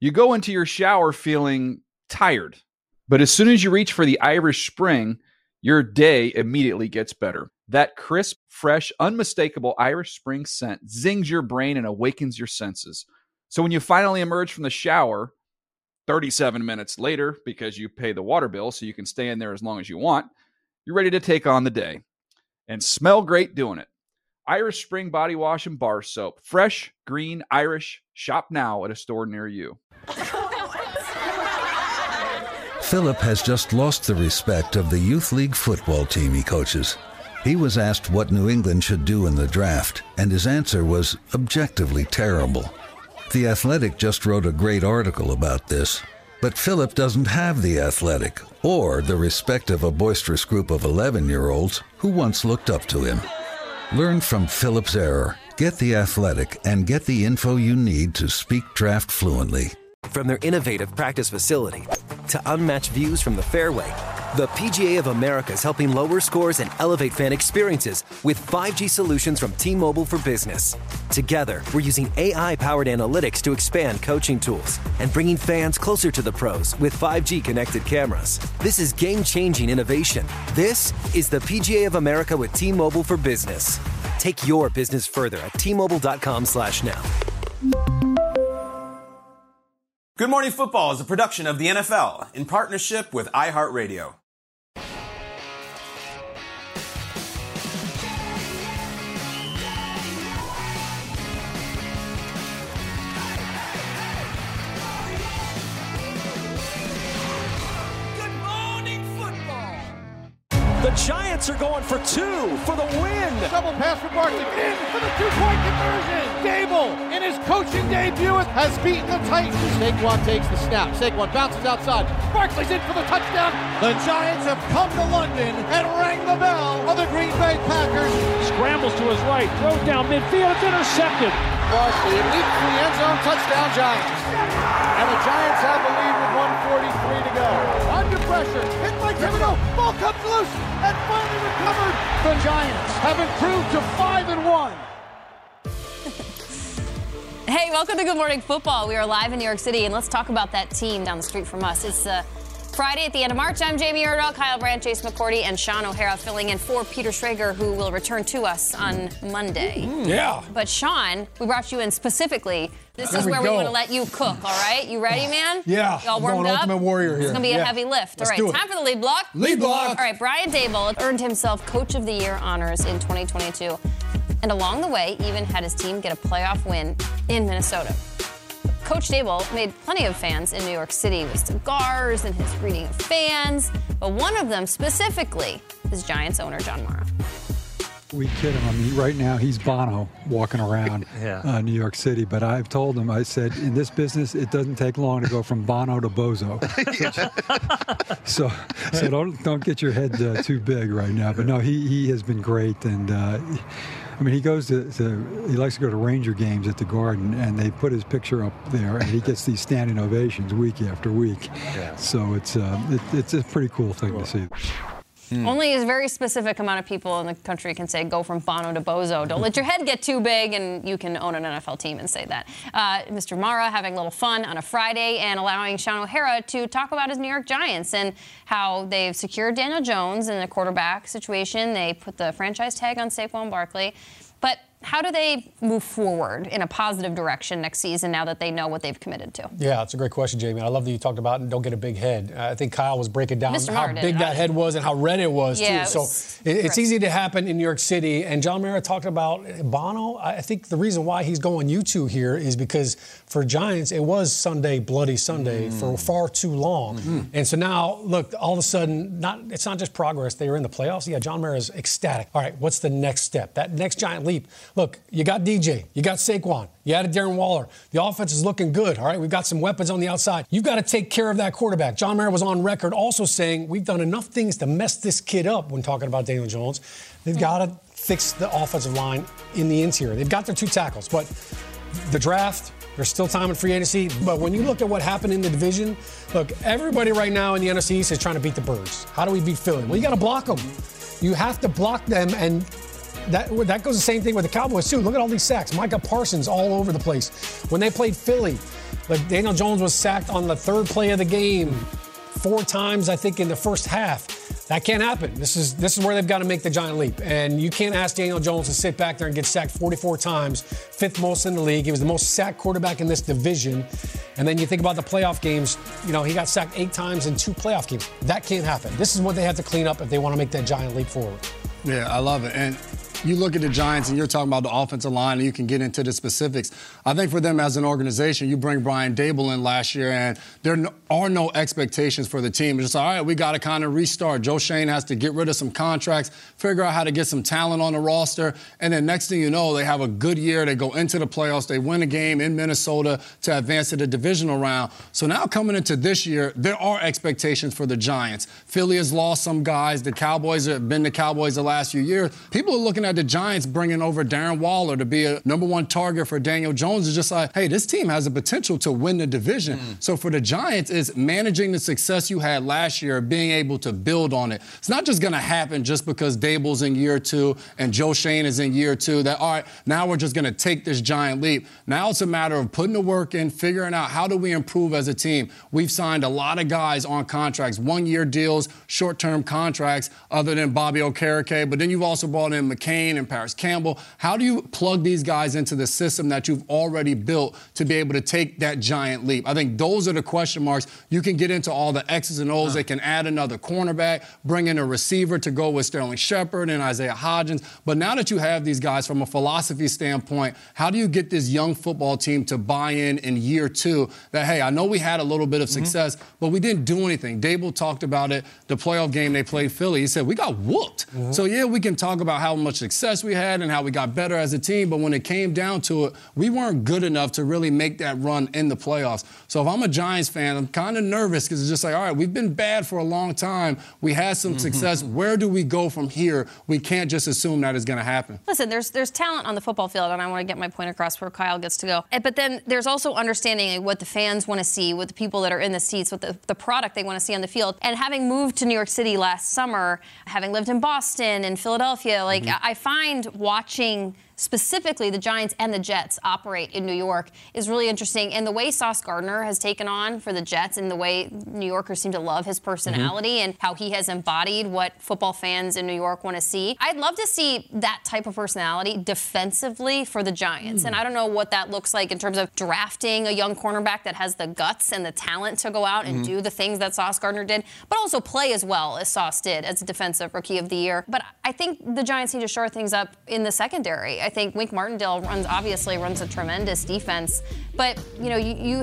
You go into your shower feeling tired, but as soon as you reach for the Irish Spring, your day immediately gets better. That crisp, fresh, unmistakable Irish Spring scent zings your brain and awakens your senses. So when you finally emerge from the shower 37 minutes later, because you pay the water bill so you can stay in there as long as you want, you're ready to take on the day and smell great doing it. Irish Spring Body Wash and Bar Soap. Fresh, green, Irish. Shop now at a store near you. Philip has just lost the respect of the youth league football team he coaches. He was asked what New England should do in the draft, and his answer was objectively terrible. The Athletic just wrote a great article about this, but Philip doesn't have the Athletic or the respect of a boisterous group of 11-year-olds who once looked up to him. Learn from Philip's error, get the Athletic, and get the info you need to speak draft fluently. From their innovative practice facility to unmatched views from the fairway, the PGA of America is helping lower scores and elevate fan experiences with 5G solutions from T-Mobile for Business. Together, we're using AI-powered analytics to expand coaching tools and bringing fans closer to the pros with 5G connected cameras. This is game-changing innovation. This is the PGA of America with T-Mobile for Business. Take your business further at T-Mobile.com/now. Good Morning Football is a production of the NFL in partnership with iHeartRadio. The Giants are going for two for the win. Double pass for Barkley in for the two-point conversion. Dable, in his coaching debut, has beaten the Titans. Saquon takes the snap. Saquon bounces outside. Barkley's in for the touchdown. The Giants have come to London and rang the bell of the Green Bay Packers. Scrambles to his right, throws down midfield, it's intercepted. Barkley, it leaps to the end zone, touchdown Giants. And the Giants have the lead with 1:43 to go. Under pressure, hit by Thibodeau, ball comes loose, and finally recovered. The Giants have improved to 5-1. Hey, welcome to Good Morning Football. We are live in New York City, and let's talk about that team down the street from us. It's Friday at the end of March. I'm Jamie Erdahl, Kyle Brandt, Chase McCourty, and Sean O'Hara filling in for Peter Schrager, who will return to us on Monday. Yeah. But Sean, we brought you in specifically. This is where we want to let you cook, all right? You ready, man? Yeah. You all warmed up? Ultimate Warrior here. It's going to be a heavy lift. All right, time for the lead block. Lead block. All right, Brian Daboll earned himself Coach of the Year honors in 2022. And along the way, even had his team get a playoff win in Minnesota. Coach Daboll made plenty of fans in New York City with cigars and his greeting of fans. But one of them specifically is Giants owner John Mara. We kid him. I mean, right now he's Bono walking around New York City. But I've told him, I said, in this business, it doesn't take long to go from Bono to Bozo. So don't get your head too big right now. But no, he has been great. And I mean, he goes he likes to go to Ranger games at the Garden, and they put his picture up there, and he gets these standing ovations week after week. Yeah. So it's a pretty cool thing to see. Only a very specific amount of people in the country can say go from Bono to Bozo. Don't let your head get too big, and you can own an NFL team and say that. Mr. Mara having a little fun on a Friday and allowing Sean O'Hara to talk about his New York Giants and how they've secured Daniel Jones in the quarterback situation. They put the franchise tag on Saquon Barkley. But how do they move forward in a positive direction next season now that they know what they've committed to? Yeah, it's a great question, Jamie. I love that you talked about and don't get a big head. I think Kyle was breaking down how big that head was and how red it was, too. So it's easy to happen in New York City. And John Mara talked about Bono. I think the reason why he's going you two here is because for Giants, it was Sunday, Bloody Sunday for far too long. And so now, look, all of a sudden, it's not just progress. They were in the playoffs. Yeah, John Mara's ecstatic. All right, what's the next step? That next giant leap. Look, you got DJ, you got Saquon, you added Darren Waller. The offense is looking good, all right? We've got some weapons on the outside. You've got to take care of that quarterback. John Mara was on record also saying we've done enough things to mess this kid up when talking about Daniel Jones. They've got to fix the offensive line in the interior. They've got their two tackles, but the draft, there's still time in free agency. But when you look at what happened in the division, look, everybody right now in the NFC East is trying to beat the Birds. How do we beat Philly? Well, you got to block them. You have to block them, and that goes the same thing with the Cowboys, too. Look at all these sacks. Micah Parsons all over the place. When they played Philly, like Daniel Jones was sacked on the third play of the game 4 times, I think, in the first half. That can't happen. This is where they've got to make the giant leap. And you can't ask Daniel Jones to sit back there and get sacked 44 times, 5th most in the league. He was the most sacked quarterback in this division. And then you think about the playoff games, he got sacked 8 times in 2 playoff games. That can't happen. This is what they have to clean up if they want to make that giant leap forward. Yeah, I love it. And you look at the Giants and you're talking about the offensive line and you can get into the specifics. I think for them as an organization, you bring Brian Daboll in last year and there are no expectations for the team. It's just, all right, we got to kind of restart. Joe Schoen has to get rid of some contracts, figure out how to get some talent on the roster. And then next thing you know, they have a good year. They go into the playoffs. They win a game in Minnesota to advance to the divisional round. So now coming into this year, there are expectations for the Giants. Philly has lost some guys. The Cowboys have been the Cowboys the last few years. People are looking at the Giants bringing over Darren Waller to be a number 1 target for Daniel Jones. Is just like, hey, this team has the potential to win the division. So for the Giants, it's managing the success you had last year, being able to build on it. It's not just going to happen just because Daboll's in year 2 and Joe Schoen is in year 2 that, all right, now we're just going to take this giant leap. Now it's a matter of putting the work in, figuring out how do we improve as a team. We've signed a lot of guys on contracts, 1-year deals, short-term contracts, other than Bobby Okereke. But then you've also brought in McCain and Paris Campbell. How do you plug these guys into the system that you've already built to be able to take that giant leap? I think those are the question marks. You can get into all the X's and O's. They can add another cornerback, bring in a receiver to go with Sterling Shepard and Isaiah Hodgins. But now that you have these guys from a philosophy standpoint, how do you get this young football team to buy in year 2 that, hey, I know we had a little bit of success, but we didn't do anything. Daboll talked about it, the playoff game they played Philly. He said, we got whooped. So, yeah, we can talk about how much success we had and how we got better as a team, but when it came down to it, we weren't good enough to really make that run in the playoffs. So if I'm a Giants fan, I'm kind of nervous because it's just like, all right, we've been bad for a long time. We had some success. Where do we go from here? We can't just assume that is going to happen. Listen, there's talent on the football field, and I want to get my point across where Kyle gets to go. But then there's also understanding what the fans want to see, what the people that are in the seats, what the product they want to see on the field. And having moved to New York City last summer, having lived in Boston and Philadelphia, I find watching specifically the Giants and the Jets operate in New York is really interesting. And the way Sauce Gardner has taken on for the Jets and the way New Yorkers seem to love his personality and how he has embodied what football fans in New York want to see. I'd love to see that type of personality defensively for the Giants. And I don't know what that looks like in terms of drafting a young cornerback that has the guts and the talent to go out and do the things that Sauce Gardner did, but also play as well as Sauce did as a defensive rookie of the year. But I think the Giants need to shore things up in the secondary. I think Wink Martindale runs a tremendous defense, but you've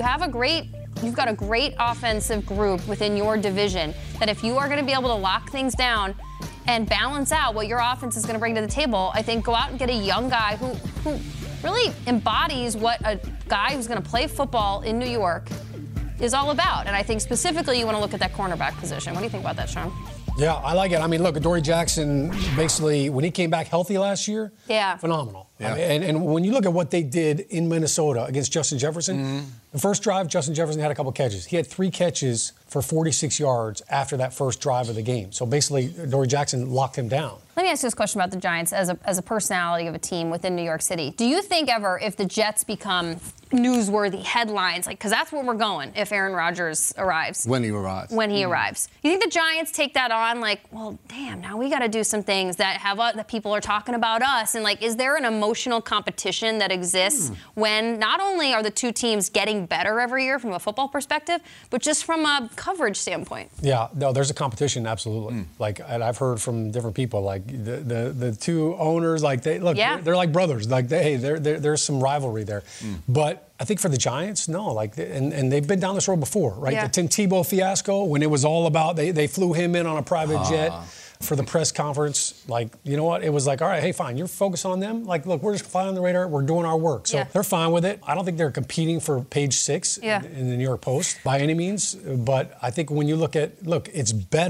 got a great offensive group within your division that if you are going to be able to lock things down and balance out what your offense is going to bring to the table, I think go out and get a young guy who really embodies what a guy who's going to play football in New York is all about. And I think specifically you want to look at that cornerback position. What do you think about that, Sean? Yeah, I like it. I mean, look, Adoree Jackson, basically, when he came back healthy last year, phenomenal. Yeah. I mean, and when you look at what they did in Minnesota against Justin Jefferson, the first drive, Justin Jefferson had a couple catches. He had 3 catches for 46 yards after that first drive of the game. So basically, Adoree Jackson locked him down. Let me ask you this question about the Giants as a personality of a team within New York City. Do you think ever, if the Jets become newsworthy headlines, because that's where we're going if Aaron Rodgers arrives. When he arrives. You think the Giants take that on well, damn, now we got to do some things that that people are talking about us. And is there an emotional competition that exists when not only are the two teams getting better every year from a football perspective, but just from a coverage standpoint? Yeah, no, there's a competition, absolutely. And I've heard from different people, the two owners, they're like brothers. There's some rivalry there. But I think for the Giants, no. And they've been down this road before, right? Yeah. The Tim Tebow fiasco, when it was all about, they flew him in on a private jet for the press conference. You know what? It was all right, hey, fine, you're focused on them. Look, we're just flying on the radar. We're doing our work. So they're fine with it. I don't think they're competing for page 6 in the New York Post by any means. But I think when you look, it's better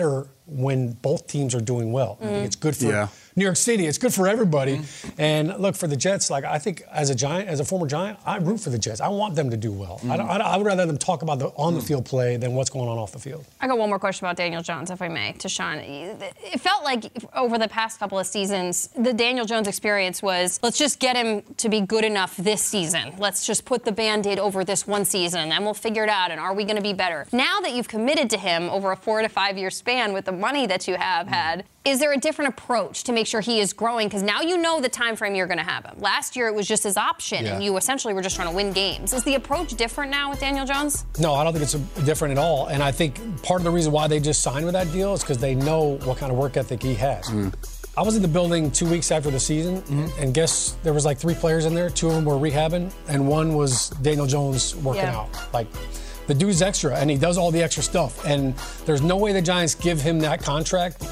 when both teams are doing well. I think it's good for New York City. It's good for everybody. And look, for the Jets, like I think as a former Giant, I root for the Jets. I want them to do well. I would rather them talk about the on-the-field play than what's going on off the field. I got one more question about Daniel Jones, if I may, to Sean. It felt like over the past couple of seasons, the Daniel Jones experience was, let's just get him to be good enough this season. Let's just put the Band-Aid over this one season, and then we'll figure it out, and are we going to be better? Now that you've committed to him over a 4 to 5 year span with the money that you have had, is there a different approach to make sure he is growing? Because now you know the time frame you're going to have him. Last year, it was just his option, and you essentially were just trying to win games. Is the approach different now with Daniel Jones? No, I don't think it's different at all. And I think part of the reason why they just signed with that deal is because they know what kind of work ethic he has. I was in the building 2 weeks after the season, and guess there was like 3 players in there. 2 of them were rehabbing, and 1 was Daniel Jones working out. Like, the dude's extra, and he does all the extra stuff. And there's no way the Giants give him that contract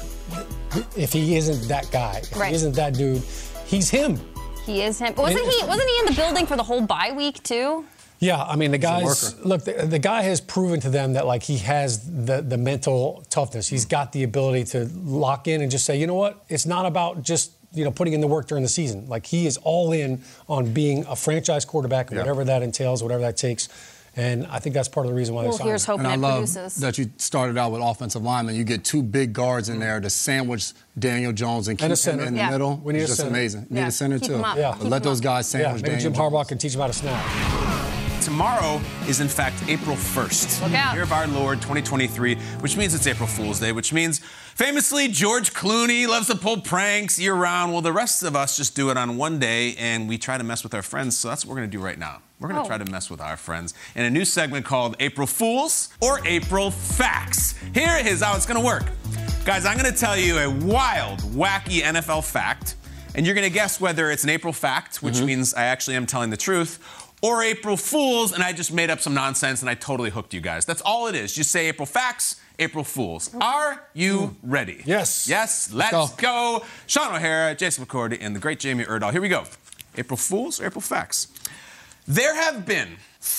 if he isn't that guy. If he isn't that dude, he's him. He is him. Wasn't he in the building for the whole bye week, too? Yeah, I mean, the guy's, look, the guy has proven to them that, like, he has the mental toughness. He's got the ability to lock in and just say, you know what, it's not about just, putting in the work during the season. Like, he is all in on being a franchise quarterback, whatever that entails, whatever that takes. And I think that's part of the reason why they signed him. Here's hoping and it I love produces. that you started out with offensive linemen. You get 2 big guards in there to sandwich Daniel Jones and keep him in the middle. We need it's just amazing. Need a center, keep too. But let those guys sandwich maybe Daniel Jim Harbaugh can teach him how to snap. Tomorrow is, in fact, April 1st. Look out. Year of our Lord, 2023, which means it's April Fool's Day, which means, famously, George Clooney loves to pull pranks year-round. Well, the rest of us just do it on one day, and we try to mess with our friends, so that's what we're going to do right now. We're going to try to mess with our friends in a new segment called April Fools or April Facts. Here is how it's going to work. Guys, I'm going to tell you a wild, wacky NFL fact, and you're going to guess whether it's an April fact, which means I actually am telling the truth, or April Fools, and I just made up some nonsense and I totally hooked you guys. That's all it is. Just say April Facts, April Fools. Are you ready? Yes. Yes, let's go. Sean O'Hara, Jason McCourty, and the great Jamie Erdahl. Here we go. April Fools or April Facts? There have been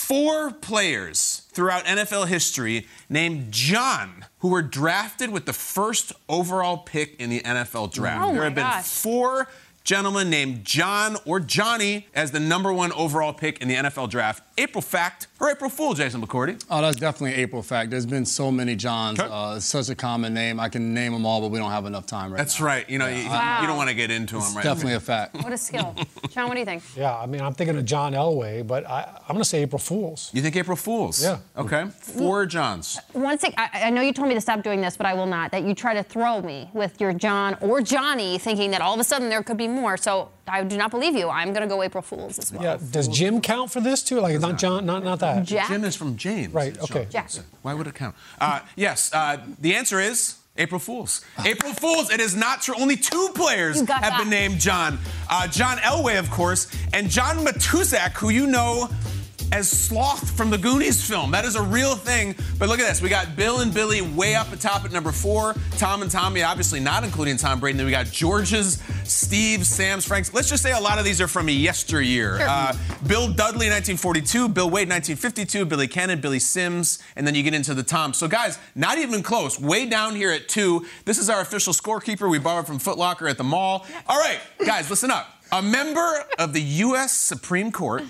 4 players throughout NFL history named John who were drafted with the first overall pick in the NFL draft. There have been 4 gentleman named John or Johnny as the #1 overall pick in the NFL draft. April fact or April Fool, Jason McCourty? Oh, that's definitely an April fact. There's been so many Johns. It's such a common name. I can name them all, but we don't have enough time right That's now. right. You don't want to get into them right now. Definitely a fact. What a skill. Sean, what do you think? Yeah, I mean, I'm thinking of John Elway, but I'm going to say April Fools. You think April Fools? Yeah. Okay. 4 Johns. One thing, I know you told me to stop doing this, but I will not, that you try to throw me with your John or Johnny, thinking that all of a sudden there could be more. So I do not believe you. I'm going to go April Fools as well. Yeah. Does Jim count for this, too? Like, not John, not that. Jack? Jim is from James. Right, okay. Jack. Why would it count? Yes, the answer is April Fools. April Fools, it is not true. Only 2 players have been named John. John Elway, of course, and John Matuszak, who you know as Sloth from the Goonies film. That is a real thing. But look at this. We got Bill and Billy way up atop at #4. Tom and Tommy, obviously not including Tom Brady. Then we got George's, Steve's, Sam's, Frank's. Let's just say a lot of these are from yesteryear. Sure. Bill Dudley, 1942. Bill Wade, 1952. Billy Cannon, Billy Sims. And then you get into the Toms. So, guys, not even close. Way down here at 2. This is our official scorekeeper. We borrowed from Foot Locker at the mall. All right, guys, listen up. A member of the U.S. Supreme Court,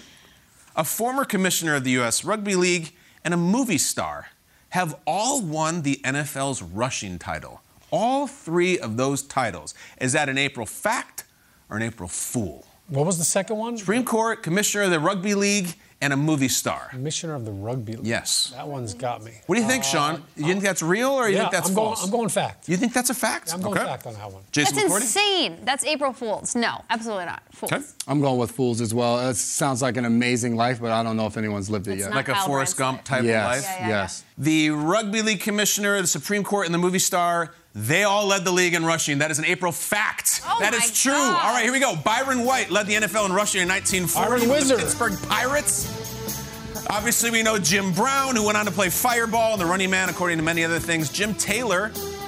a former commissioner of the U.S. Rugby League, and a movie star have all won the NFL's rushing title. All 3 of those titles. Is that an April fact or an April Fool? What was the second one? Supreme Court, commissioner of the Rugby League, and a movie star. Commissioner of the Rugby League. Yes. That one's got me. What do you think, Sean? You think that's real or you think that's false? I'm going fact. You think that's a fact? Yeah, I'm going fact on that one. Jason That's McCourty? insane. That's April Fools. No, absolutely not. Fools. Okay. I'm going with Fools as well. It sounds like an amazing life, but I don't know if anyone's lived it yet. not Like a Kyle Forrest Branson. Gump type of life? Yes. The Rugby League commissioner, the Supreme Court, and the movie star, they all led the league in rushing. That is an April fact. Oh that my is true. God. All right, here we go. Byron White led the NFL in rushing in 1940 Iron with Wizard. the Pittsburgh Pirates. Obviously, we know Jim Brown, who went on to play Fireball and the running man, according to many other things. Jim Taylor,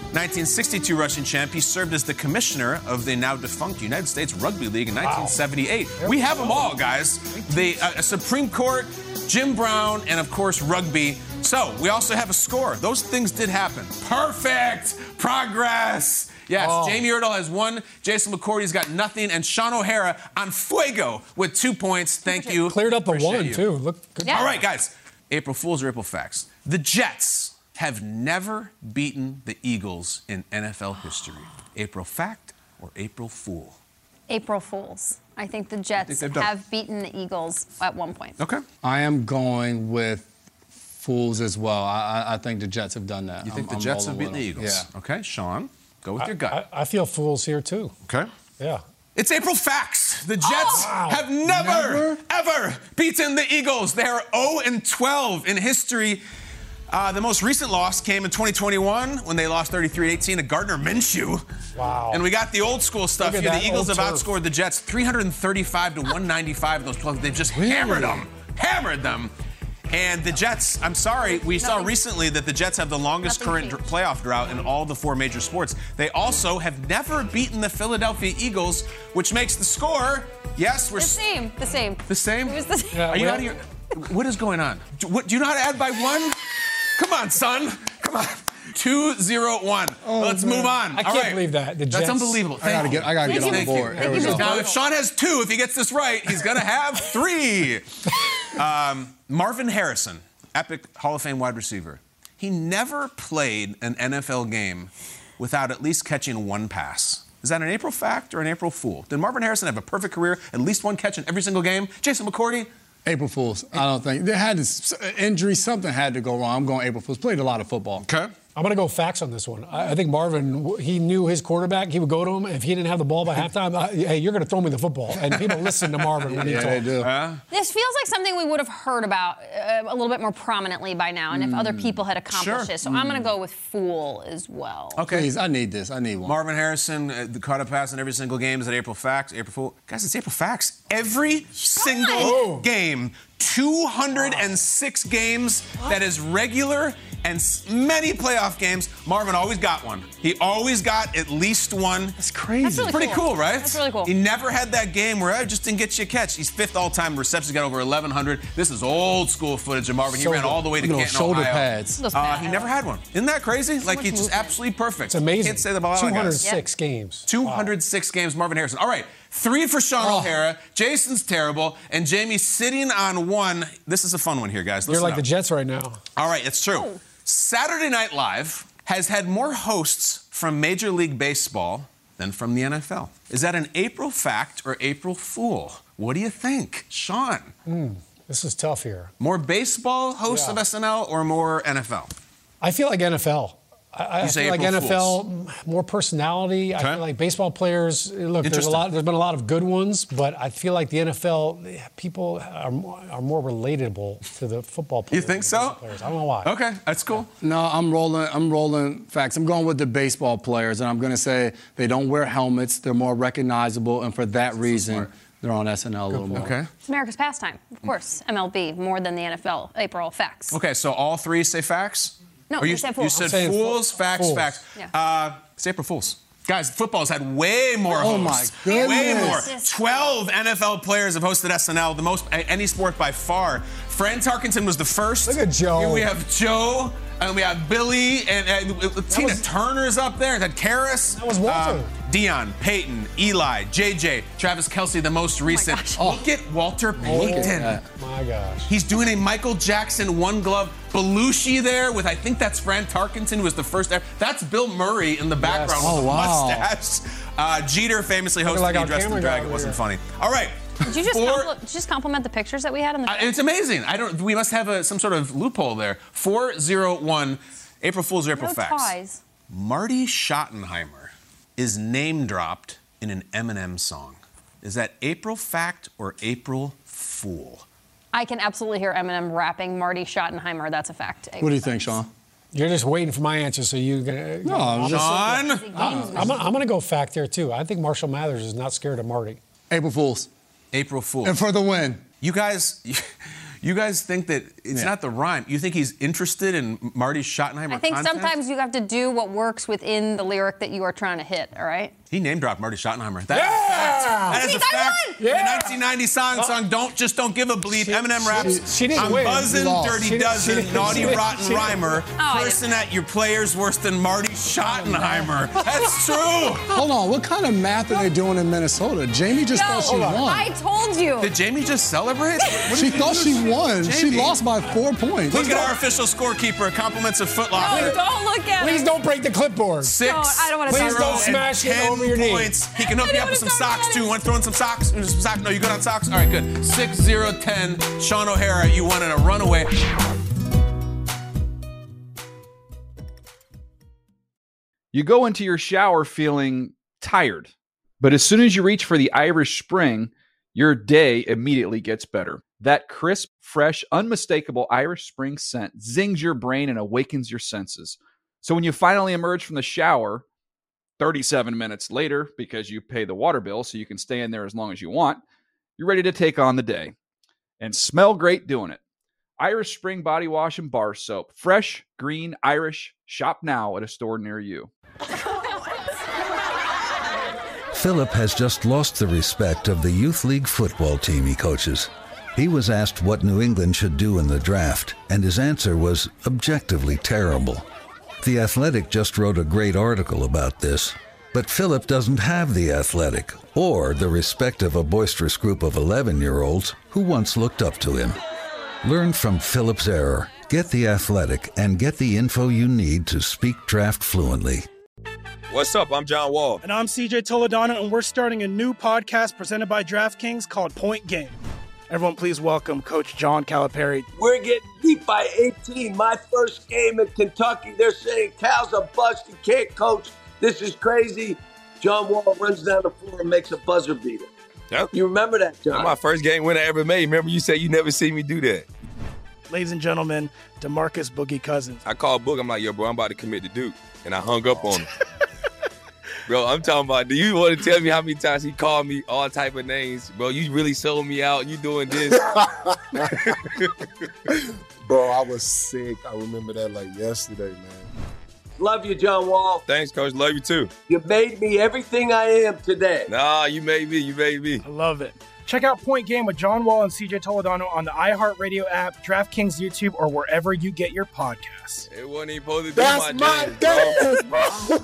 1962 rushing champ. He served as the commissioner of the now defunct United States Rugby League in 1978. We have them all, guys. The Supreme Court, Jim Brown, and of course, rugby. So we also have a score. Those things did happen. Perfect progress. Yes, Jamie Erdahl has 1, Jason McCourty's got nothing, and Sean O'Hara on fuego with 2 points. Thank you. Cleared up the Appreciate 1, you. too. Look good. Yeah. All right, guys. April Fools or April Facts? The Jets have never beaten the Eagles in NFL history. April Fact or April Fool? April Fools. I think the Jets have beaten the Eagles at one point. Okay. I am going with Fools as well. I think the Jets have done that. You think the Jets have beaten the Eagles? Yeah. Okay, Sean, go with your gut. I feel Fools here, too. Okay. Yeah. It's April Facts. The Jets have never, ever beaten the Eagles. They are 0-12 in history. The most recent loss came in 2021 when they lost 33-18 to Gardner Minshew. Wow. And we got the old school stuff here. The Eagles have outscored the Jets 335 to 195 in those 12. They've just hammered them. And the Jets, I'm sorry, we saw recently that the Jets have the longest current playoff drought in all the 4 major sports. They also have never beaten the Philadelphia Eagles, which makes the score, yes, we're... The same. The same? It was the same. Yeah, Are you out of your... What is going on? Do you know how to add by 1? Come on, son. Come on. 2-0-1. Let's move on. I can't believe that. The Jets. That's unbelievable. I gotta get on the board. Now, if Sean has 2, if he gets this right, he's gonna have 3. Marvin Harrison, epic Hall of Fame wide receiver. He never played an NFL game without at least catching 1 pass. Is that an April Fact or an April Fool? Did Marvin Harrison have a perfect career, at least 1 catch in every single game? Jason McCourty? April Fools. I don't think. They had this injury. Something had to go wrong. I'm going April Fools. Played a lot of football. Okay. I'm going to go Facts on this one. I think Marvin, he knew his quarterback. He would go to him. If he didn't have the ball by halftime, hey, you're going to throw me the football. And people listen to Marvin when he talks. They do. This feels like something we would have heard about a little bit more prominently by now, and if other people had accomplished it. So I'm going to go with Fool as well. Okay. Please, I need this. I need one. Marvin Harrison, caught a pass in every single game. Is it April Facts? April Fool? Guys, it's April Facts. Every single game. 206 games. That is regular and many playoff games. Marvin always got one. He always got at least 1. That's crazy. That's really Pretty cool, right? That's really cool. He never had that game where I just didn't get you a catch. He's 5th all-time receptions, got over 1,100. This is old school footage of Marvin. He ran all the way to Canton, shoulder Ohio. pads. He never had one. Isn't that crazy? Like, he's just absolutely perfect. It's amazing. Can't say the ball. 206 games. 206 games, Marvin Harrison. All right, 3 for Sean O'Hara. Jason's terrible. And Jamie's sitting on 1. This is a fun one here, guys. You're like the Jets right now. All right, it's true. Saturday Night Live has had more hosts from Major League Baseball than from the NFL. Is that an April Fact or April Fool? What do you think? Sean? This is tough here. More baseball hosts of SNL or more NFL? I feel like NFL. I feel like April NFL, more personality. I feel like baseball players, look, there's been a lot of good ones, but I feel like the NFL, people are more relatable to the football players. You think so? I don't know why. Okay, that's cool. No, I'm rolling Facts. I'm going with the baseball players, and I'm going to say they don't wear helmets. They're more recognizable, and for that reason, they're on SNL a little more. Okay. It's America's pastime, of course. MLB, more than the NFL. April Facts. Okay, so all 3 say Facts? No, or you said Fools. You said Fools, Facts, Facts. Yeah. It's April Fools. Guys, football's had way more hosts. Oh, my goodness. Way more. 12 NFL players have hosted SNL, the most any sport by far. Fran Tarkenton was the first. Look at Joe. Here we have Joe, and we have Billy, and Tina Turner's up there, and had Karras. That was Walter. Dion, Peyton, Eli, JJ, Travis Kelce, the most recent. Look at Walter Payton. My gosh. He's doing a Michael Jackson one-glove Belushi there with, I think that's Fran Tarkenton, who was the first ever. That's Bill Murray in the background with a mustache. Jeter famously hosted Me Dressed in Drag. It wasn't funny. All right. Did you just compliment the pictures that we had in the It's amazing. We must have some sort of loophole there. 4-0-1. April Fools or April Facts. Ties. Marty Schottenheimer is name dropped in an Eminem song. Is that April Fact or April Fool? I can absolutely hear Eminem rapping Marty Schottenheimer. That's a fact. What do you think, Sean? You're just waiting for my answer, so you're gonna. No, Sean. I'm gonna go Fact there too. I think Marshall Mathers is not scared of Marty. April Fools. April Fool. And for the win. You guys think that it's not the rhyme. You think he's interested in Marty Schottenheimer I think content? sometimes you have to do what works within the lyric that you are trying to hit, all right? He name-dropped Marty Schottenheimer. That is a fact. Yeah. The 1990 song, Don't Give a Bleep. Eminem raps, she didn't I'm win. buzzing, dirty dozen, naughty, rotten rhymer. Cursing at your players worse than Marty Schottenheimer. That's true. Hold on, what kind of math are they doing in Minnesota? Jamie just thought she won. I told you. Did Jamie just celebrate? She thought she won. Jamie. She lost by 4 points. Look at our official scorekeeper. Compliments of Foot Locker. No, don't look at Please it. don't break the clipboard. 6, I don't wanna talk Please about don't it. smash it over your knee. points. He can hook you up with some talk socks, about too. it. Want to throw in some socks? No, you good on socks? All right, good. 6-0-10. Sean O'Hara, you won in a runaway. You go into your shower feeling tired, but as soon as you reach for the Irish Spring, your day immediately gets better. That crisp, fresh, unmistakable Irish Spring scent zings your brain and awakens your senses. So when you finally emerge from the shower, 37 minutes later, because you pay the water bill so you can stay in there as long as you want, you're ready to take on the day. And smell great doing it. Irish Spring Body Wash and Bar Soap. Fresh, green, Irish. Shop now at a store near you. Philip has just lost the respect of the Youth League football team he coaches. He was asked what New England should do in the draft, and his answer was objectively terrible. The Athletic just wrote a great article about this, but Philip doesn't have The Athletic or the respect of a boisterous group of 11-year-olds who once looked up to him. Learn from Philip's error, get The Athletic, and get the info you need to speak draft fluently. What's up? I'm John Wall. And I'm CJ Toledano, and we're starting a new podcast presented by DraftKings called Point Game. Everyone, please welcome Coach John Calipari. We're getting beat by 18. My first game in Kentucky, they're saying Cal's a bust. He can't coach. This is crazy. John Wall runs down the floor and makes a buzzer beater. Yep. You remember that, John? That's my first game win I ever made. Remember you said you never seen me do that. Ladies and gentlemen, DeMarcus Boogie Cousins. I called Boog. I'm like, yo, bro, I'm about to commit to Duke. And I hung up on him. Bro, I'm talking about, do you want to tell me how many times he called me all type of names? Bro, you really sold me out. You doing this. Bro, I was sick. I remember that like yesterday, man. Love you, John Wall. Thanks, Coach. Love you, too. You made me everything I am today. Nah, you made me. I love it. Check out Point Game with John Wall and CJ Toledano on the iHeartRadio app, DraftKings YouTube, or wherever you get your podcasts. It wasn't even supposed to be That's my day, bro.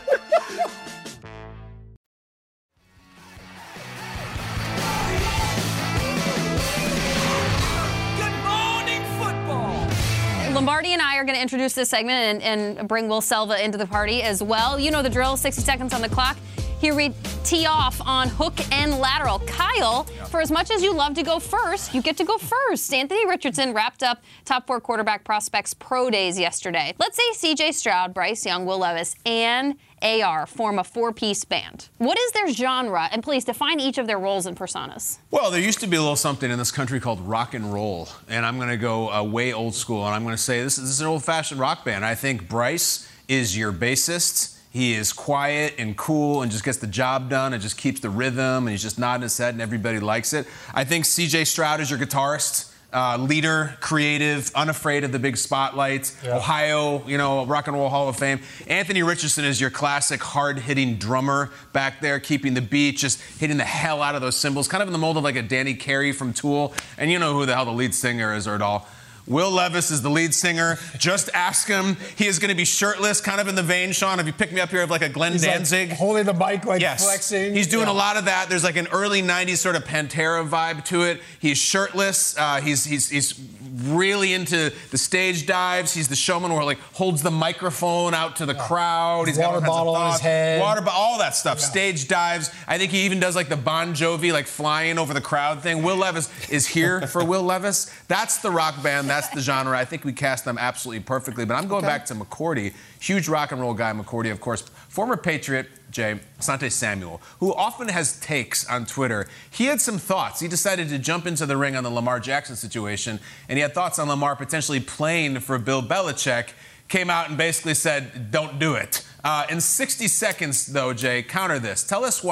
Lombardi and I are going to introduce this segment and bring Will Selva into the party as well. You know the drill, 60 seconds on the clock. Here we tee off on hook and lateral. Kyle, for as much as you love to go first, you get to go first. Anthony Richardson wrapped up top 4 quarterback prospects pro days yesterday. Let's say C.J. Stroud, Bryce Young, Will Levis, and AR form a 4-piece band. What is their genre? And please define each of their roles and personas. Well, there used to be a little something in this country called rock and roll. And I'm going to go way old school. And I'm going to say this is an old-fashioned rock band. I think Bryce is your bassist. He is quiet and cool and just gets the job done and just keeps the rhythm and he's just nodding his head and everybody likes it. I think C.J. Stroud is your guitarist. Leader, creative, unafraid of the big spotlight. Yeah. Ohio, Rock and Roll Hall of Fame. Anthony Richardson is your classic hard-hitting drummer back there, keeping the beat, just hitting the hell out of those cymbals, kind of in the mold of like a Danny Carey from Tool. And you know who the hell the lead singer is, Erdal. Will Levis is the lead singer. Just ask him. He is going to be shirtless, kind of in the vein, Sean. If you pick me up here of like a Glenn Danzig. Like holding the mic, flexing. He's doing a lot of that. There's like an early 90s sort of Pantera vibe to it. He's shirtless. He's really into the stage dives. He's the showman who like holds the microphone out to the crowd. He's got water bottle on his head. All that stuff. Yeah. Stage dives. I think he even does like the Bon Jovi like flying over the crowd thing. Will Levis is here for Will Levis. That's the rock band. That's the genre. I think we cast them absolutely perfectly. But I'm going back to McCourty. Huge rock and roll guy, McCourty, of course. Former Patriot, Jay, Asante Samuel, who often has takes on Twitter. He had some thoughts. He decided to jump into the ring on the Lamar Jackson situation, and he had thoughts on Lamar potentially playing for Bill Belichick. Came out and basically said, don't do it. In 60 seconds, though, Jay, counter this. Tell us why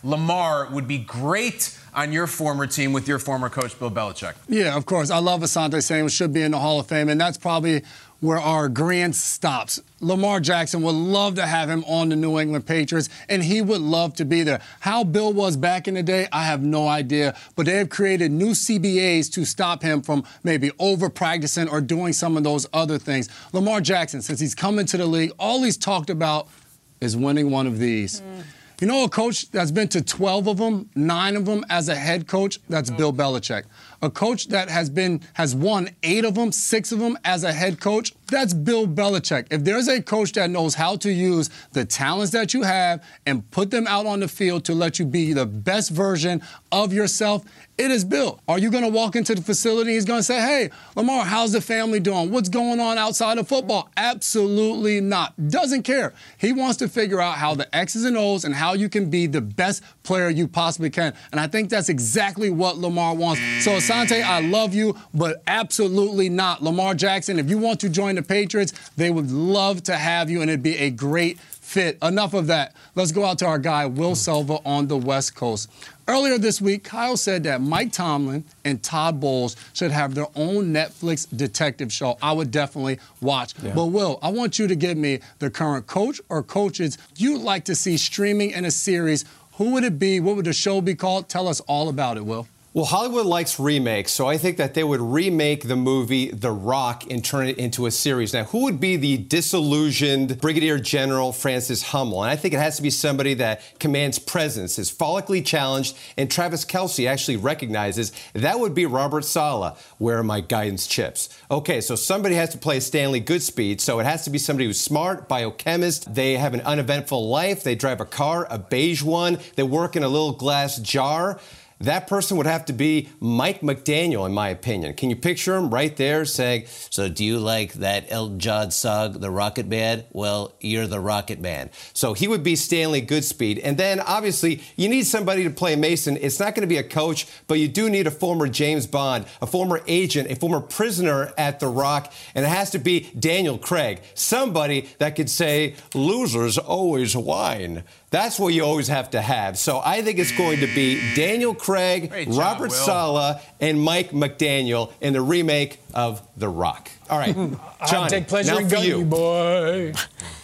Lamar would be great on your former team with your former coach, Bill Belichick. Yeah, of course. I love Asante Samuel, should be in the Hall of Fame, and that's probably where our agreement stops. Lamar Jackson would love to have him on the New England Patriots, and he would love to be there. How Bill was back in the day, I have no idea, but they have created new CBAs to stop him from maybe over-practicing or doing some of those other things. Lamar Jackson, since he's come into the league, all he's talked about is winning one of these. You know a coach that's been to 12 of them, 9 of them as a head coach? That's Bill Belichick. A coach that has won 8 of them, 6 of them as a head coach? That's Bill Belichick. If there's a coach that knows how to use the talents that you have and put them out on the field to let you be the best version of yourself, it is Bill. Are you going to walk into the facility? He's going to say, hey, Lamar, how's the family doing? What's going on outside of football? Absolutely not. Doesn't care. He wants to figure out how the X's and O's and how you can be the best player you possibly can. And I think that's exactly what Lamar wants. So, Asante, I love you, but absolutely not. Lamar Jackson, if you want to join the Patriots, they would love to have you, and it'd be a great fit. Enough of that. Let's go out to our guy, Will Selva, on the West Coast. Earlier this week, Kyle said that Mike Tomlin and Todd Bowles should have their own Netflix detective show. I would definitely watch. Yeah. But, Will, I want you to give me the current coach or coaches you'd like to see streaming in a series. Who would it be? What would the show be called? Tell us all about it, Will. Well, Hollywood likes remakes, so I think that they would remake the movie The Rock and turn it into a series. Now, who would be the disillusioned Brigadier General Francis Hummel? And I think it has to be somebody that commands presence, is follically challenged, and Travis Kelce actually recognizes that would be Robert Saleh. Where are my guidance chips? Okay, so somebody has to play Stanley Goodspeed, so it has to be somebody who's smart, biochemist. They have an uneventful life. They drive a car, a beige one. They work in a little glass jar. That person would have to be Mike McDaniel, in my opinion. Can you picture him right there saying, so do you like that Elton John song, The Rocket Man? Well, you're the Rocket Man. So he would be Stanley Goodspeed. And then, obviously, you need somebody to play Mason. It's not going to be a coach, but you do need a former James Bond, a former agent, a former prisoner at The Rock. And it has to be Daniel Craig, somebody that could say, losers always whine. That's what you always have to have. So I think it's going to be Daniel Craig, Robert Saleh, and Mike McDaniel in the remake of The Rock. All right, Johnny, I take pleasure in gunning you, boy.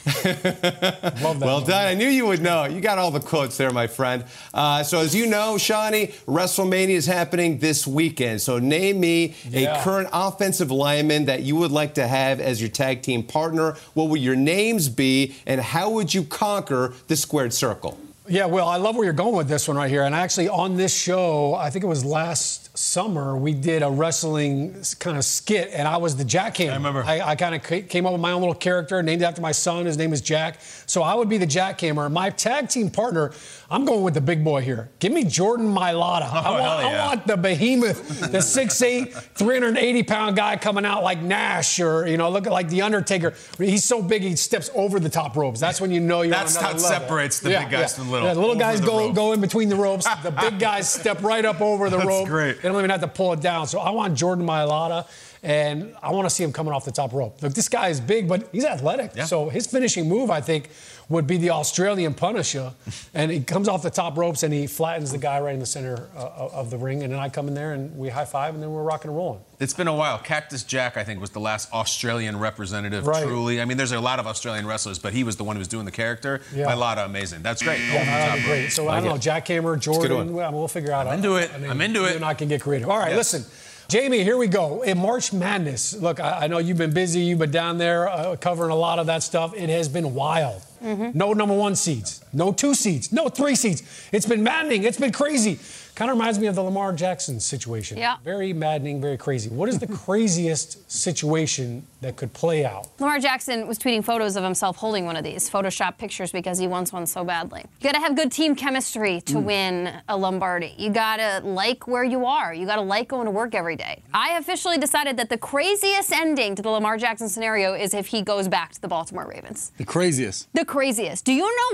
Well done. I knew you would know. You got all the quotes there, my friend. So as you know, Shawnee, WrestleMania is happening this weekend. So name me a current offensive lineman that you would like to have as your tag team partner. What would your names be, and how would you conquer the squared circle? Yeah, well, I love where you're going with this one right here. And actually on this show, I think it was last summer, we did a wrestling kind of skit, and I was the jackhammer. I remember. I kind of came up with my own little character, named after my son. His name is Jack. So I would be the jackhammer. My tag team partner, I'm going with the big boy here. Give me Jordan Mailata. I want the behemoth, the 6'8", 380-pound guy coming out like Nash or, looking like The Undertaker. He's so big he steps over the top ropes. That's when you know you're on another level. That's how it separates the big guys from the little. Yeah, the little guys go in between the ropes. The big guys step right up over the rope. That's great. They don't even have to pull it down. So I want Jordan Mailata, and I want to see him coming off the top rope. Look, this guy is big, but he's athletic. Yeah. So his finishing move, I think, would be the Australian Punisher. And he comes off the top ropes, and he flattens the guy right in the center of the ring. And then I come in there, and we high-five, and then we're rocking and rolling. It's been a while. Cactus Jack, I think, was the last Australian representative, truly. I mean, there's a lot of Australian wrestlers, but he was the one who was doing the character. Yeah. Mailata, amazing. That's great. Yeah, that'd be great. So, I don't know, Jackhammer, Jordan, we'll figure out. I'm into it. I'm into it. You and I can get creative. All right, listen. Jamie, here we go. In March Madness, look, I know you've been busy. You've been down there covering a lot of that stuff. It has been wild. Mm-hmm. No number 1 seeds. No 2 seeds. No 3 seeds. It's been maddening. It's been crazy. Kind of reminds me of the Lamar Jackson situation. Yeah. Very maddening, very crazy. What is the craziest situation that could play out? Lamar Jackson was tweeting photos of himself holding one of these Photoshop pictures because he wants one so badly. You got to have good team chemistry to win a Lombardi. You got to like where you are. You got to like going to work every day. I officially decided that the craziest ending to the Lamar Jackson scenario is if he goes back to the Baltimore Ravens. The craziest. The craziest. Do you know what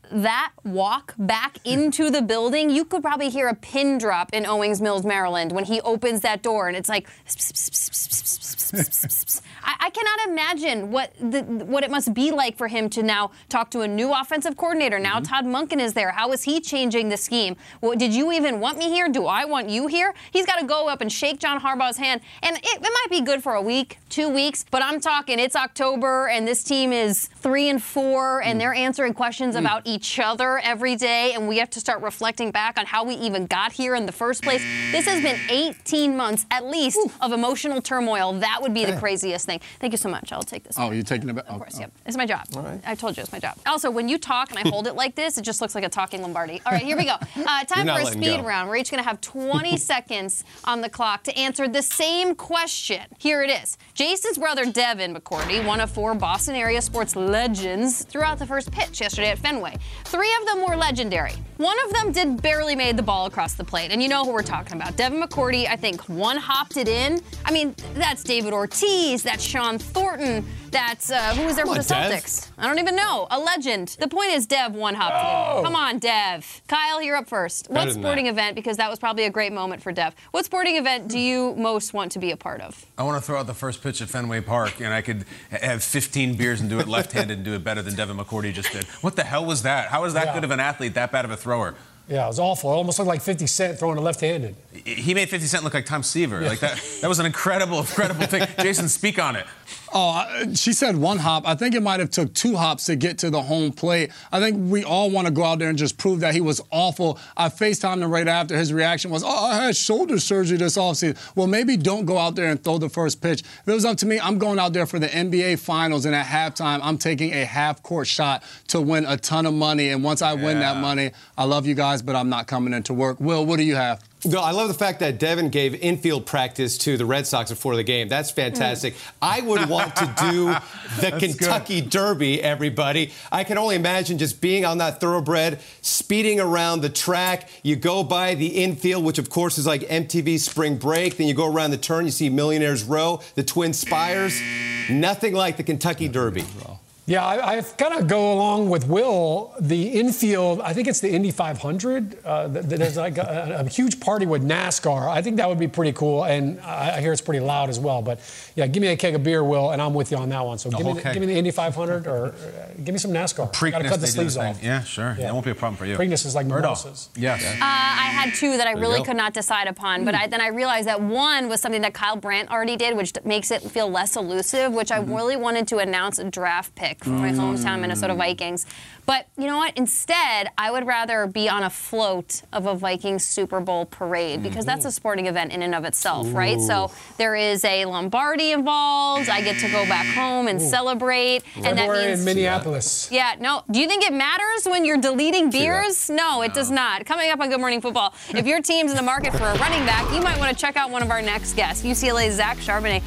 that walk back into the building, you could probably hear a pin drop in Owings Mills, Maryland, when he opens that door, and it's like... I cannot imagine what it must be like for him to now talk to a new offensive coordinator. Now Todd Monken is there. How is he changing the scheme? Well, did you even want me here? Do I want you here? He's got to go up and shake John Harbaugh's hand. And it might be good for a week, 2 weeks, but I'm talking it's October, and this team is 3-4, and they're answering questions about each other every day, and we have to start reflecting back on how we even got here in the first place. This has been 18 months, at least, of emotional turmoil. That would be the craziest thing. Thank you so much. I'll take this. Oh, you're taking it back? Of course, yep. It's my job. All right. I told you it's my job. Also, when you talk and I hold it like this, it just looks like a talking Lombardi. All right, here we go. Time for a speed round. We're each going to have 20 seconds on the clock to answer the same question. Here it is. Jason's brother, Devin McCourty, one of 4 Boston area sports legends, threw out the first pitch yesterday at Fenway. 3 of them were legendary. One of them did barely made the ball across the plate, and you know who we're talking about. Devin McCourty, I think, one-hopped it in. I mean, that's David Ortiz, that's Sean Thornton, that's, who was there for the Celtics? I don't even know. A legend. The point is Dev one-hopped it in. Come on, Dev. Kyle, you're up first. What sporting event, because that was probably a great moment for Dev, what sporting event do you most want to be a part of? I want to throw out the first pitch at Fenway Park, and I could have 15 beers and do it left-handed and do it better than Devin McCourty just did. What the hell was that? How is that good of an athlete, that bad of a thrower? Yeah, it was awful. It almost looked like 50 Cent throwing it left-handed. He made 50 Cent look like Tom Seaver. Yeah. Like that was an incredible thing. Jason, speak on it. Oh, she said one hop. I think it might have took 2 hops to get to the home plate. I think we all want to go out there and just prove that he was awful. I FaceTimed him right after. His reaction was, I had shoulder surgery this offseason. Well, maybe don't go out there and throw the first pitch. If it was up to me, I'm going out there for the NBA Finals, and at halftime, I'm taking a half-court shot to win a ton of money. And once I win that money, I love you guys, but I'm not coming into work. Will, what do you have? No, I love the fact that Devin gave infield practice to the Red Sox before the game. That's fantastic. I would want to do the Kentucky Derby, everybody. I can only imagine just being on that thoroughbred, speeding around the track. You go by the infield, which, of course, is like MTV Spring Break. Then you go around the turn. You see Millionaires Row, the Twin Spires. Nothing like the Kentucky Derby. Yeah, I've got to go along with Will. The infield, I think it's the Indy 500. There's like a huge party with NASCAR. I think that would be pretty cool, and I hear it's pretty loud as well. But, yeah, give me a keg of beer, Will, and I'm with you on that one. So give me the Indy 500 or give me some NASCAR. Got to cut the sleeves off. Yeah, sure. Yeah. That won't be a problem for you. Preakness is like mimosas. Yes. I had 2 that I really could not decide upon, but then I realized that one was something that Kyle Brandt already did, which makes it feel less elusive, which I really wanted to announce a draft pick for my hometown Minnesota Vikings. But you know what? Instead, I would rather be on a float of a Vikings Super Bowl parade because that's a sporting event in and of itself, right? So there is a Lombardi involved. I get to go back home and celebrate. And that means in Minneapolis. Yeah, no. Do you think it matters when you're deleting beers? No, it does not. Coming up on Good Morning Football, if your team's in the market for a running back, you might want to check out one of our next guests, UCLA's Zach Charbonnet.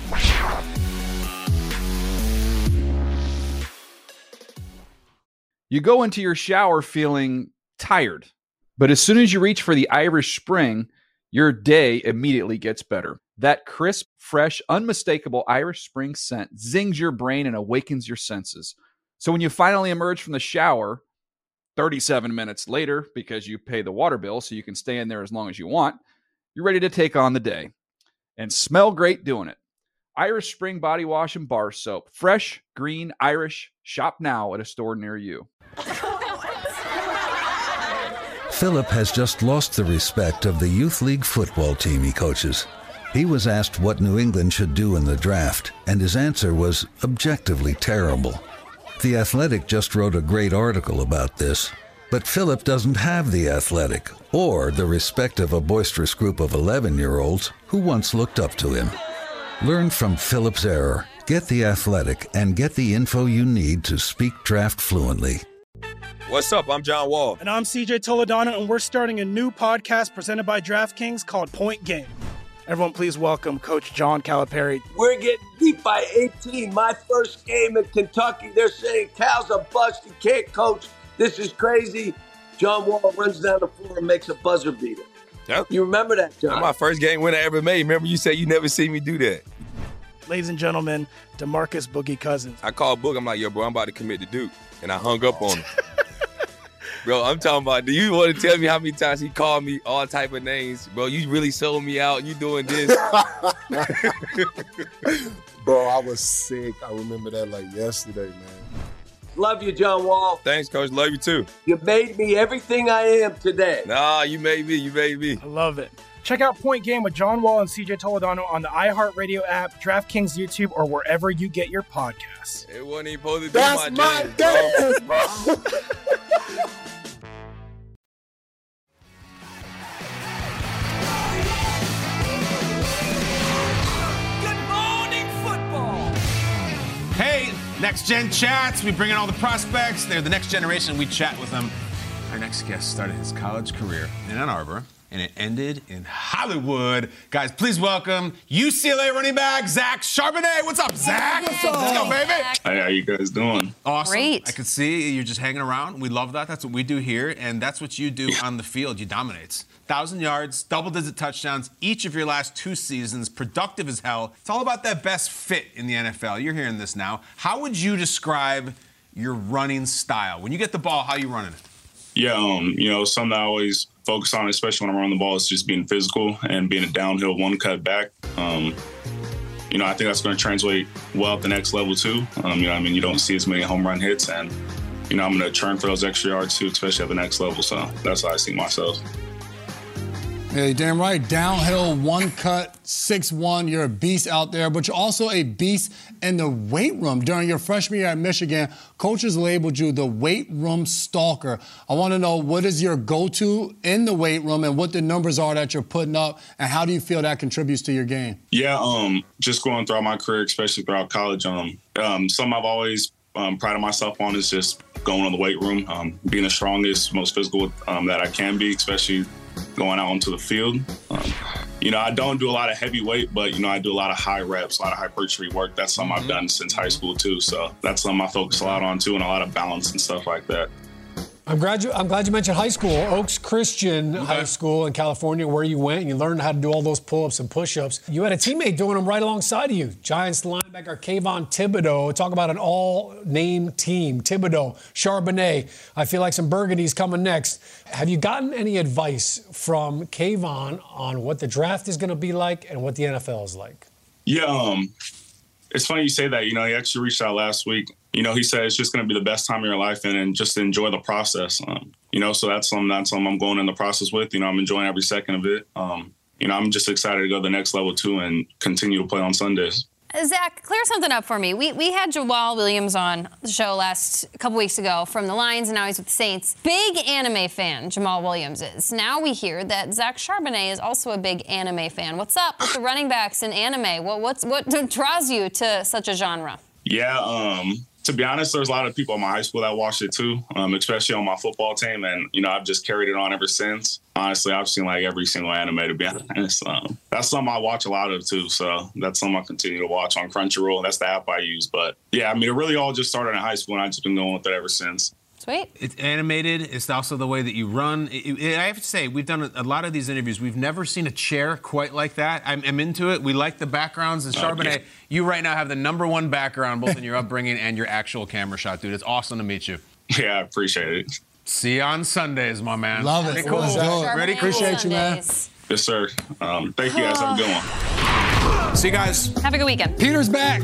You go into your shower feeling tired, but as soon as you reach for the Irish Spring, your day immediately gets better. That crisp, fresh, unmistakable Irish Spring scent zings your brain and awakens your senses. So when you finally emerge from the shower, 37 minutes later, because you pay the water bill so you can stay in there as long as you want, you're ready to take on the day and smell great doing it. Irish Spring Body Wash and Bar Soap. Fresh, green, Irish. Shop now at a store near you. Philip has just lost the respect of the youth league football team he coaches. He was asked what New England should do in the draft, and his answer was objectively terrible. The Athletic just wrote a great article about this, but Philip doesn't have the Athletic or the respect of a boisterous group of 11-year-olds who once looked up to him. Learn from Philip's error. Get the Athletic and get the info you need to speak draft fluently. What's up? I'm John Wall. And I'm CJ Toledano, and we're starting a new podcast presented by DraftKings called Point Game. Everyone, please welcome Coach John Calipari. We're getting beat by 18. My first game in Kentucky, they're saying Cal's a bust. He can't coach. This is crazy. John Wall runs down the floor and makes a buzzer beater. Yep. You remember that, John? That's my first game winner I ever made. Remember you said you never see me do that. Ladies and gentlemen, DeMarcus Boogie Cousins. I called Boog. I'm like, yo, bro, I'm about to commit to Duke. And I hung up on him. Bro, I'm talking about, do you want to tell me how many times he called me all type of names? Bro, you really sold me out. You doing this. Bro, I was sick. I remember that like yesterday, man. Love you, John Wall. Thanks, Coach. Love you, too. You made me everything I am today. Nah, you made me. I love it. Check out Point Game with John Wall and CJ Toledano on the iHeartRadio app, DraftKings YouTube, or wherever you get your podcasts. It wasn't even supposed to be That's my dance, bro. Hey, Next Gen Chats. We bring in all the prospects. They're the next generation. We chat with them. Our next guest started his college career in Ann Arbor, and it ended in Hollywood. Guys, please welcome UCLA running back Zach Charbonnet. What's up, Zach? Let's go, baby. Hey, how you guys doing? Awesome. Great. I could see you're just hanging around. We love that. That's what we do here, and that's what you do on the field. You dominate. 1,000 yards, double-digit touchdowns each of your last 2 seasons, productive as hell. It's all about that best fit in the NFL. You're hearing this now. How would you describe your running style? When you get the ball, how you running it? Yeah, something I always focus on, especially when I'm running the ball, is just being physical and being a downhill one-cut back. I think that's going to translate well at the next level, too. You don't see as many home run hits, and, I'm going to churn for those extra yards, too, especially at the next level. So that's how I see myself. Hey, damn right. Downhill, one cut, 6'1". You're a beast out there, but you're also a beast in the weight room. During your freshman year at Michigan, coaches labeled you the weight room stalker. I want to know, what is your go-to in the weight room and what the numbers are that you're putting up, and how do you feel that contributes to your game? Yeah, just going throughout my career, especially throughout college, something I've always prided myself on is just going in the weight room, being the strongest, most physical that I can be, especially going out onto the field. I don't do a lot of heavy weight, but, I do a lot of high reps, a lot of hypertrophy work. That's something I've done since high school, too. So that's something I focus a lot on, too, and a lot of balance and stuff like that. I'm glad you mentioned high school. Oaks Christian High School in California, where you went and you learned how to do all those pull-ups and push-ups. You had a teammate doing them right alongside of you. Giants linebacker Kayvon Thibodeaux. Talk about an all-name team. Thibodeaux, Charbonnet. I feel like some Burgundy's coming next. Have you gotten any advice from Kayvon on what the draft is going to be like and what the NFL is like? Yeah, it's funny you say that. He actually reached out last week. He said it's just going to be the best time of your life and just enjoy the process. So that's something I'm going in the process with. I'm enjoying every second of it. I'm just excited to go to the next level, too, and continue to play on Sundays. Zach, clear something up for me. We had Jamaal Williams on the show a couple weeks ago from the Lions, and now he's with the Saints. Big anime fan, Jamaal Williams is. Now we hear that Zach Charbonnet is also a big anime fan. What's up with the running backs in anime? What draws you to such a genre? Yeah, to be honest, there's a lot of people in my high school that watched it too, especially on my football team. And, I've just carried it on ever since. Honestly, I've seen like every single anime, to be honest. That's something I watch a lot of too. So that's something I continue to watch on Crunchyroll. That's the app I use. But yeah, it really all just started in high school, and I've just been going with it ever since. Sweet. It's animated. It's also the way that you run. I have to say, we've done a lot of these interviews. We've never seen a chair quite like that. I'm into it. We like the backgrounds. And Charbonnet, you right now have the #1 background, both in your upbringing and your actual camera shot, dude. It's awesome to meet you. Yeah, I appreciate it. See you on Sundays, my man. Love it. Cool. Ready? Appreciate you, man. Yes, sir. Thank you guys. Have a good one. See you guys. Have a good weekend. Peter's back.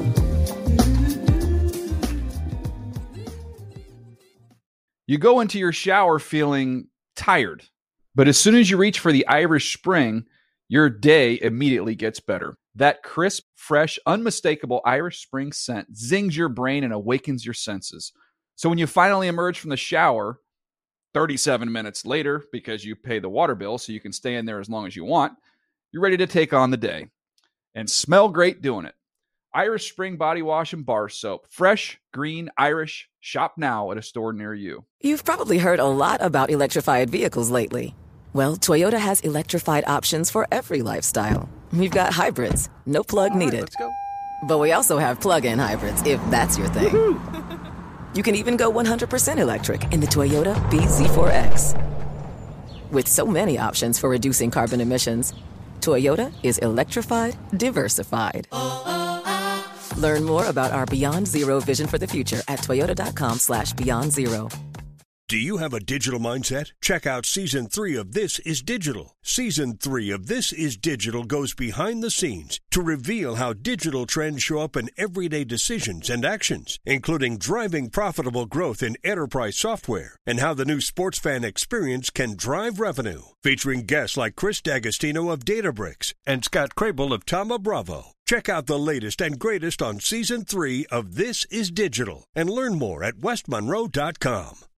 You go into your shower feeling tired, but as soon as you reach for the Irish Spring, your day immediately gets better. That crisp, fresh, unmistakable Irish Spring scent zings your brain and awakens your senses. So when you finally emerge from the shower, 37 minutes later, because you pay the water bill so you can stay in there as long as you want, you're ready to take on the day and smell great doing it. Irish Spring Body Wash and Bar Soap. Fresh, green, Irish. Shop now at a store near you. You've probably heard a lot about electrified vehicles lately. Well, Toyota has electrified options for every lifestyle. We've got hybrids, no plug needed. Let's go. But we also have plug-in hybrids, if that's your thing. You can even go 100% electric in the Toyota bZ4X. With so many options for reducing carbon emissions, Toyota is electrified, diversified. Learn more about our Beyond Zero vision for the future at toyota.com/beyond zero. Do you have a digital mindset? Check out Season 3 of This Is Digital. Season 3 of This Is Digital goes behind the scenes to reveal how digital trends show up in everyday decisions and actions, including driving profitable growth in enterprise software and how the new sports fan experience can drive revenue. Featuring guests like Chris D'Agostino of Databricks and Scott Crable of Thoma Bravo. Check out the latest and greatest on Season 3 of This Is Digital and learn more at westmonroe.com.